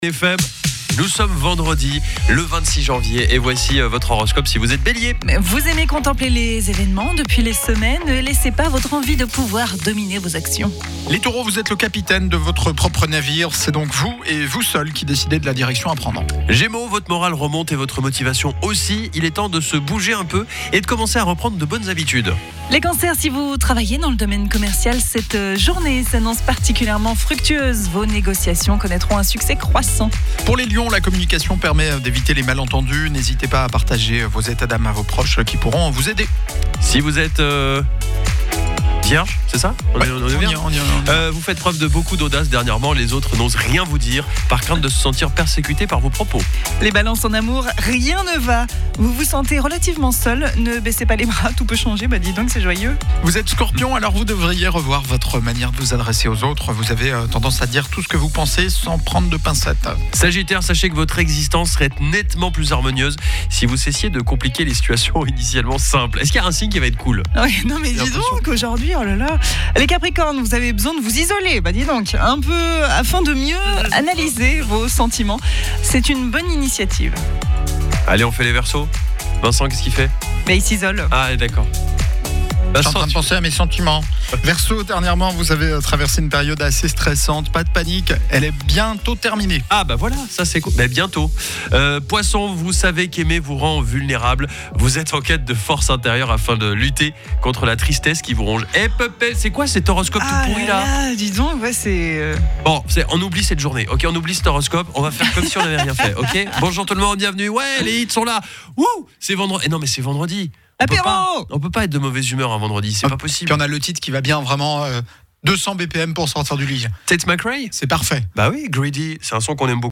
FM. Nous sommes vendredi, le 26 janvier, et voici votre horoscope si vous êtes bélier. Vous aimez contempler les événements depuis les semaines, ne laissez pas votre envie de pouvoir dominer vos actions. Les taureaux, vous êtes le capitaine de votre propre navire, c'est donc vous et vous seul qui décidez de la direction à prendre. Gémeaux, votre morale remonte et votre motivation aussi. Il est temps de se bouger un peu et de commencer à reprendre de bonnes habitudes. Les cancers, si vous travaillez dans le domaine commercial, cette journée s'annonce particulièrement fructueuse. Vos négociations connaîtront un succès croissant. Pour les lions, la communication permet d'éviter les malentendus. N'hésitez pas à partager vos états d'âme à vos proches qui pourront vous aider. Si vous êtes vierge, c'est ça ? On est bien. Vous faites preuve de beaucoup d'audace dernièrement. Les autres n'osent rien vous dire par crainte de se sentir persécutés par vos propos. Les balances en amour, rien ne va. Vous vous sentez relativement seul. Ne baissez pas les bras, tout peut changer. Dis donc, c'est joyeux. Vous êtes scorpion, alors vous devriez revoir votre manière de vous adresser aux autres. Vous avez tendance à dire tout ce que vous pensez sans prendre de pincettes. Sagittaire, sachez que votre existence serait nettement plus harmonieuse si vous cessiez de compliquer les situations initialement simples. Est-ce qu'il y a un signe qui va être cool ? Oui, non mais dis donc, aujourd'hui, oh là là. Les Capricornes, vous avez besoin de vous isoler, dis donc, un peu afin de mieux analyser vos sentiments. C'est une bonne initiative. Allez, on fait les Verseaux. Vincent, qu'est-ce qu'il fait ? Mais il s'isole. Ah, d'accord. Je suis en train de penser à mes sentiments. Verseau, dernièrement, vous avez traversé une période assez stressante. Pas de panique, elle est bientôt terminée. Ah voilà, ça c'est cool. Bientôt. Poisson, vous savez qu'aimer vous rend vulnérable. Vous êtes en quête de force intérieure afin de lutter contre la tristesse qui vous ronge. Pepé, c'est quoi cet horoscope tout pourri là ? Dis donc, c'est... Bon, on oublie cette journée, ok ? On oublie cet horoscope, on va faire comme si on n'avait rien fait, ok ? Bonjour tout le monde, bienvenue. Ouais, les hits sont là. Wouh ! C'est vendredi. Non mais c'est vendredi. On peut pas être de mauvaise humeur un vendredi, c'est pas possible. Puis on a le titre qui va bien, vraiment 200 BPM pour sortir du lit. Tate McRae ? C'est parfait. Bah oui, Greedy, c'est un son qu'on aime beaucoup.